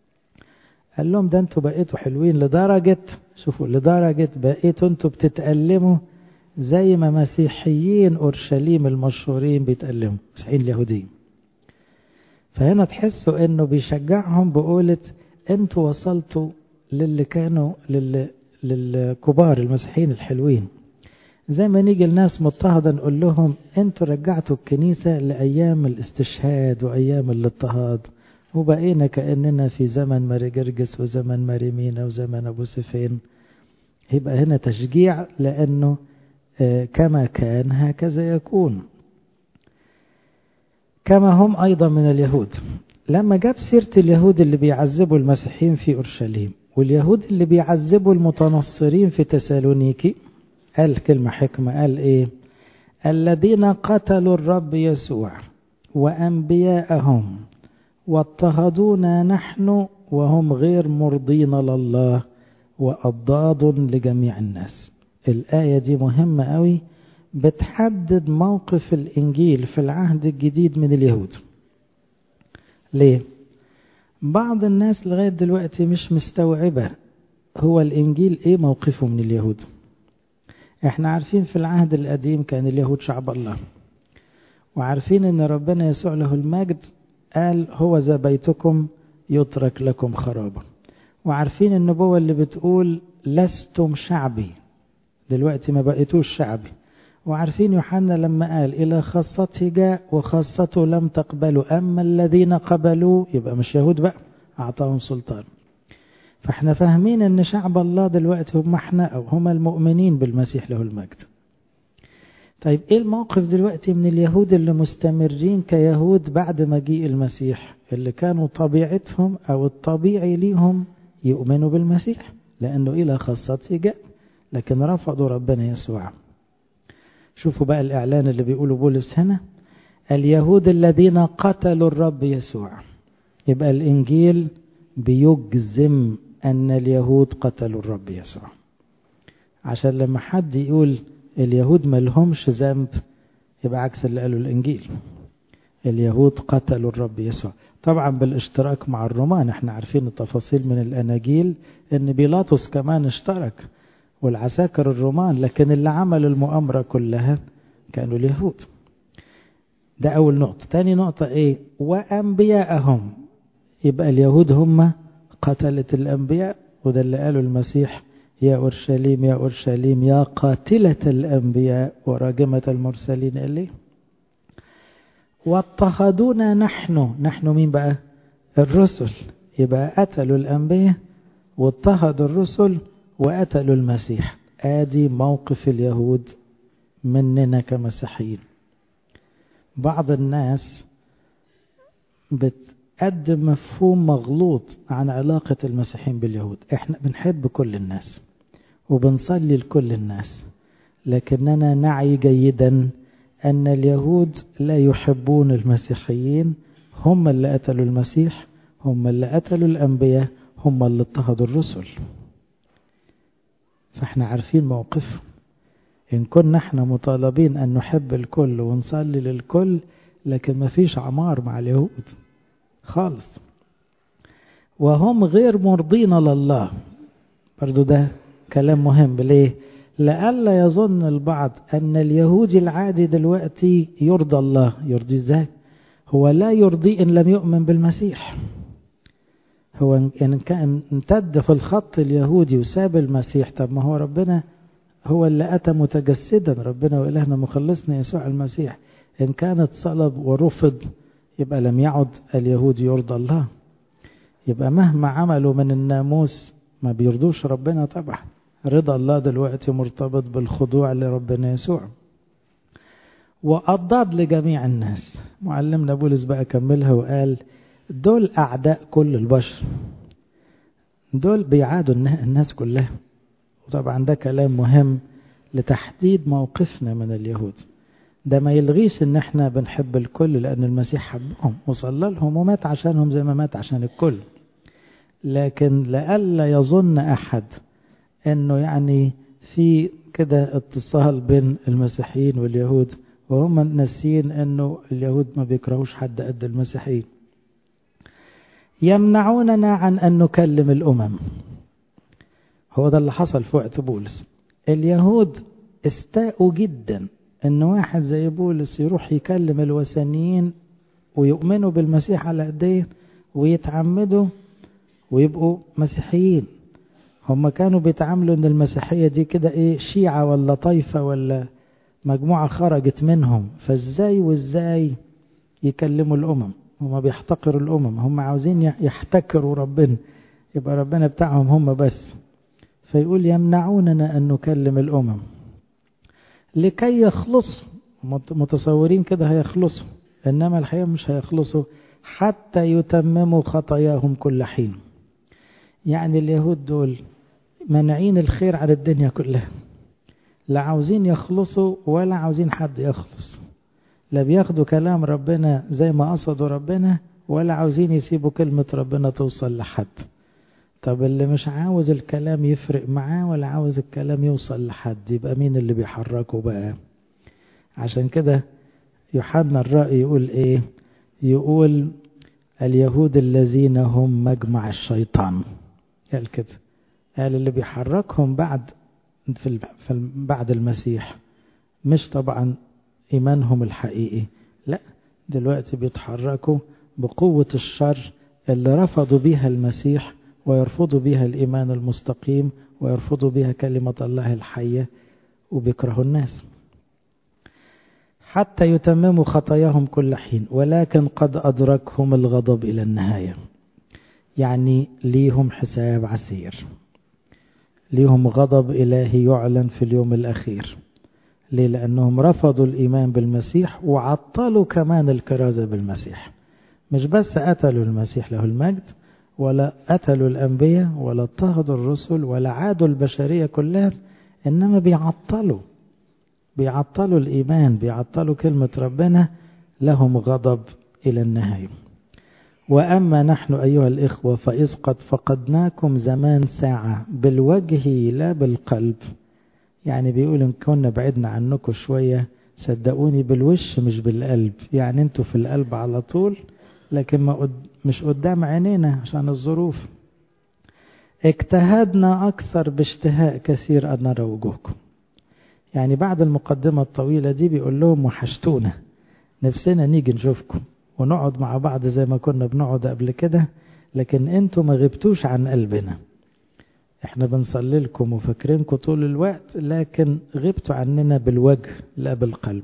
قال لهم ده انتوا بقيتوا حلوين لدرجة، شوفوا لدرجة بقيتوا انتوا بتتألموا زي ما مسيحيين أورشليم المشهورين بيتألموا، مسيحيين اليهوديين. فهنا تحسوا انه بيشجعهم بقولة انتوا وصلتوا للي كانوا للكبار المسيحيين الحلوين. زي ما نيجي الناس مضطهدة نقول لهم انتوا رجعتوا الكنيسة لأيام الاستشهاد وأيام الاضطهاد، وبقينا كأننا في زمن ماري جرجس وزمن ماري مينا وزمن أبو سفين. يبقى هنا تشجيع، لأنه كما كان هكذا يكون. كما هم أيضا من اليهود. لما جاب سيرة اليهود اللي بيعذبوا المسيحيين في أورشليم واليهود اللي بيعذبوا المتنصرين في تسالونيكي، قال كلمة حكمة. قال إيه؟ الذين قتلوا الرب يسوع وأنبياءهم واضطهدونا نحن وهم غير مرضين لله وأضداد لجميع الناس. الآية دي مهمة قوي، بتحدد موقف الإنجيل في العهد الجديد من اليهود. ليه؟ بعض الناس لغاية دلوقتي مش مستوعبة هو الإنجيل إيه موقفه من اليهود. إحنا عارفين في العهد القديم كان اليهود شعب الله، وعارفين إن ربنا يسوع له المجد قال هو ذا بيتكم يترك لكم خرابا، وعارفين النبوة اللي بتقول لستم شعبي، دلوقتي ما بقيتوش شعبي، وعارفين يوحنا لما قال إلى خاصته جاء وخاصته لم تقبلوا، أما الذين قبلوا يبقى مش يهود بقى أعطاهم سلطان. فاحنا فاهمين ان شعب الله دلوقتي هم احنا او هم المؤمنين بالمسيح له المجد. طيب ايه الموقف دلوقتي من اليهود اللي مستمرين كيهود بعد مجيء المسيح، اللي كانوا طبيعتهم او الطبيعي ليهم يؤمنوا بالمسيح لانه الى خاصته جاء، لكن رفضوا ربنا يسوع. شوفوا بقى الاعلان اللي بيقوله بولس هنا، اليهود الذين قتلوا الرب يسوع. يبقى الانجيل بيجزم أن اليهود قتلوا الرب يسوع، عشان لما حد يقول اليهود ما لهمش ذنب يبقى عكس اللي قالوا الإنجيل. اليهود قتلوا الرب يسوع، طبعا بالاشتراك مع الرومان. احنا عارفين التفاصيل من الأناجيل ان بيلاطس كمان اشترك والعساكر الرومان، لكن اللي عمل المؤامرة كلها كانوا اليهود. ده أول نقطة. تاني نقطة ايه؟ وأنبياءهم. يبقى اليهود هم قتلة الأنبياء، وده اللي قاله المسيح يا أورشليم يا أورشليم يا قاتلة الأنبياء وراجمة المرسلين إليه. واضطهدونا نحن مين بقى؟ الرسل. يبقى قتلوا الأنبياء واضطهدوا الرسل وقتلوا المسيح. آدي موقف اليهود مننا كمسيحيين. بعض الناس بتقدم مفهوم مغلوط عن علاقة المسيحيين باليهود. احنا بنحب كل الناس وبنصلي لكل الناس، لكننا نعي جيدا أن اليهود لا يحبون المسيحيين، هم اللي قتلوا المسيح، هم اللي قتلوا الأنبياء، هم اللي اضطهدوا الرسل. فاحنا عارفين موقفهم. إن كنا احنا مطالبين أن نحب الكل ونصلي للكل، لكن ما فيش عمار مع اليهود خالص، وهم غير مرضين لله. برضو ده كلام مهم. ليه؟ لألا يظن البعض أن اليهودي العادي دلوقتي يرضى الله. يرضي ازاي؟ هو لا يرضي إن لم يؤمن بالمسيح. هو إن كان امتد في الخط اليهودي وساب المسيح، طب ما هو ربنا هو اللي أتى متجسدا، ربنا وإلهنا مخلصنا يسوع المسيح. إن كانت صلب ورفض يبقى لم يعد اليهود يرضى الله. يبقى مهما عملوا من الناموس ما بيرضوش ربنا. طبعا رضا الله دلوقتي مرتبط بالخضوع لربنا يسوع. وأضداد لجميع الناس. معلمنا بولس بقى كملها وقال دول أعداء كل البشر، دول بيعادوا الناس كلها. وطبعا ده كلام مهم لتحديد موقفنا من اليهود. ده ما يلغيش ان احنا بنحب الكل، لان المسيح حبهم وصلى لهم ومات عشانهم زي ما مات عشان الكل. لكن لألا يظن احد انه يعني في كده اتصال بين المسيحيين واليهود، وهم ناسين انه اليهود ما بيكرهوش حد قد المسيحيين. يمنعوننا عن ان نكلم الامم. هو ده اللي حصل في وقت بولس. اليهود استاءوا جدا ان واحد زي بولس يروح يكلم الوثنيين ويؤمنوا بالمسيح على ايديه ويتعمدوا ويبقوا مسيحيين. هم كانوا بيتعاملوا ان المسيحية دي كده ايه، شيعة ولا طائفة ولا مجموعة خرجت منهم، فازاي يكلموا الامم؟ هم بيحتقروا الامم، هم عاوزين يحتكروا ربنا، يبقى ربنا بتاعهم هم بس. فيقول يمنعوننا ان نكلم الامم لكي يخلصوا. متصورين كده هيخلصوا، انما الحقيقة مش هيخلصوا، حتى يتمموا خطاياهم كل حين. يعني اليهود دول منعين الخير على الدنيا كلها، لا عاوزين يخلصوا ولا عاوزين حد يخلص، لا بياخدوا كلام ربنا زي ما قصدوا ربنا، ولا عاوزين يسيبوا كلمة ربنا توصل لحد. طب اللي مش عاوز الكلام يفرق معاه ولا عاوز الكلام يوصل لحد، يبقى مين اللي بيحركه بقى؟ عشان كده يوحنا الرأي يقول ايه؟ يقول اليهود الذين هم مجمع الشيطان. قال كده، قال اللي بيحركهم بعد المسيح مش طبعا إيمانهم الحقيقي، لا، دلوقتي بيتحركوا بقوة الشر اللي رفضوا بيها المسيح ويرفضوا بيها الإيمان المستقيم ويرفضوا بيها كلمة الله الحية وبيكرهوا الناس حتى يتمموا خطاياهم كل حين، ولكن قد أدركهم الغضب إلى النهاية. يعني ليهم حساب عسير، ليهم غضب إلهي يعلن في اليوم الأخير. ليه؟ لأنهم رفضوا الإيمان بالمسيح وعطلوا كمان الكرازة بالمسيح. مش بس قتلوا المسيح له المجد، ولا قتلوا الأنبياء، ولا اضطهدوا الرسل، ولا عادوا البشرية كلها، إنما بيعطلوا الإيمان، بيعطلوا كلمة ربنا، لهم غضب إلى النهاية. وأما نحن أيها الإخوة فإذ قد فقدناكم زمان ساعة بالوجه لا بالقلب. يعني بيقول إن كنا بعدنا عنكم شوية، صدقوني بالوش مش بالقلب. يعني انتوا في القلب على طول، لكن مش قدام عينينا عشان الظروف. اجتهدنا أكثر باشتهاء كثير أن نرى وجوهكم. يعني بعد المقدمة الطويلة دي بيقول لهم وحشتونا، نفسنا نيجي نشوفكم ونقعد مع بعض زي ما كنا بنقعد قبل كده، لكن انتوا ما غبتوش عن قلبنا. احنا بنصلي لكم وفاكرينكم طول الوقت، لكن غبتوا عننا بالوجه لا بالقلب.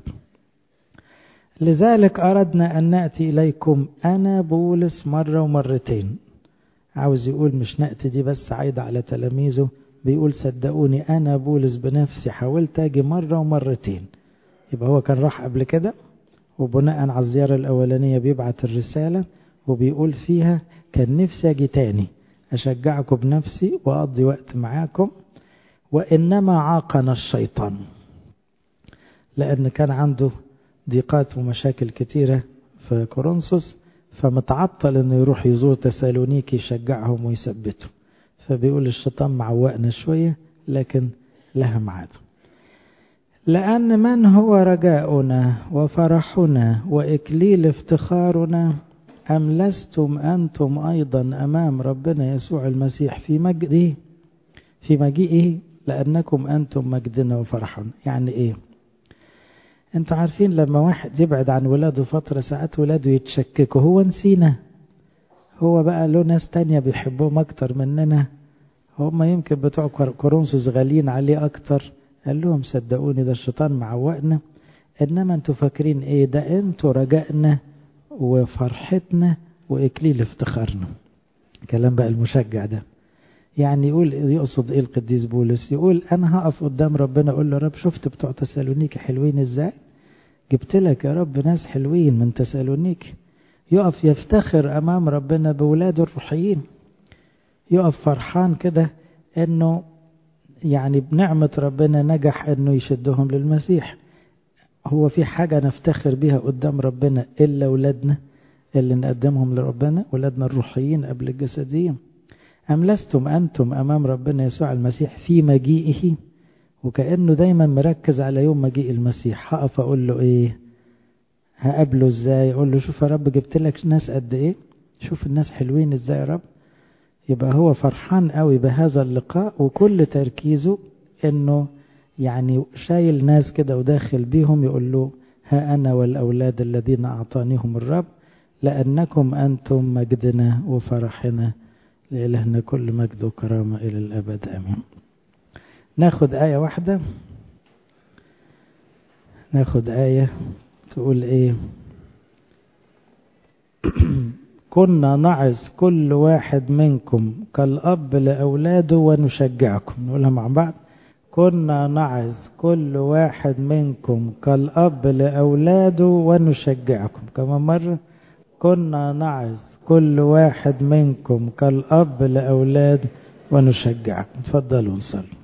لذلك أردنا أن نأتي إليكم أنا بولس مرة ومرتين. عاوز يقول مش نأتي دي بس عايدة على تلاميذه، بيقول صدقوني أنا بولس بنفسي حاولت أجي مرة ومرتين. يبقى هو كان راح قبل كده، وبناء على الزيارة الأولانية بيبعت الرسالة وبيقول فيها كان نفسي أجي تاني أشجعكم بنفسي وأقضي وقت معاكم، وإنما عاقنا الشيطان، لأن كان عنده ضيقات ومشاكل كتيرة في كورنثوس، فمتعطل إنه يروح يزور تسالونيكي يشجعهم ويثبتهم. فبيقول الشيطان معوقنا شوية، لكن لها ميعاد. لأن من هو رجاؤنا وفرحنا وإكليل افتخارنا، أم لستم أنتم أيضا أمام ربنا يسوع المسيح في مجيئه، لأنكم أنتم مجدنا وفرحنا. يعني إيه؟ أنتوا عارفين لما واحد يبعد عن ولاده فترة، ساعات ولاده يتشككوا، هو نسينا؟ هو بقى له ناس تانية بيحبوهم أكتر مننا؟ هم يمكن بتوع كورنثوس غاليين عليه أكتر. قال لهم صدقوني ده الشيطان معوقنا، إنما أنتوا فاكرين إيه؟ ده أنتوا رجائنا وفرحتنا وإكليل افتخارنا. كلام بقى المشجع ده. يعني يقصد إيه القديس بولس؟ يقول أنا هقف قدام ربنا أقول له رب شفت بتوع تسالونيكي حلوين إزاي؟ جبت لك يا رب ناس حلوين من تسالونيكي. يقف يفتخر أمام ربنا بولاده الروحيين، يقف فرحان كده إنه يعني بنعمة ربنا نجح إنه يشدهم للمسيح. هو في حاجة نفتخر بها قدام ربنا إلا ولادنا اللي نقدمهم لربنا، ولادنا الروحيين قبل الجسديين؟ أم لستم أنتم أمام ربنا يسوع المسيح في مجيئه؟ وكأنه دايما مركز على يوم مجيء المسيح. هقف أقول له إيه؟ هقابله إزاي؟ أقول له شوف يا رب جبت لك ناس قد إيه، شوف الناس حلوين إزاي يا رب. يبقى هو فرحان قوي بهذا اللقاء، وكل تركيزه إنه يعني شايل ناس كده وداخل بيهم، يقول له ها أنا والأولاد الذين أعطانيهم الرب، لأنكم أنتم مجدنا وفرحنا، لإلهنا كل مجد وكرامة إلى الأبد آمين. ناخد آية واحدة، ناخد آية تقول إيه؟ كنا نعظ كل واحد منكم كالأب لأولاده ونشجعكم. نقولها مع بعض. كنا نعظ كل واحد منكم كالأب لأولاده ونشجعكم. كمان مرة. كنا نعظ كل واحد منكم كالأب لأولاده ونشجعكم. تفضلوا نصلي.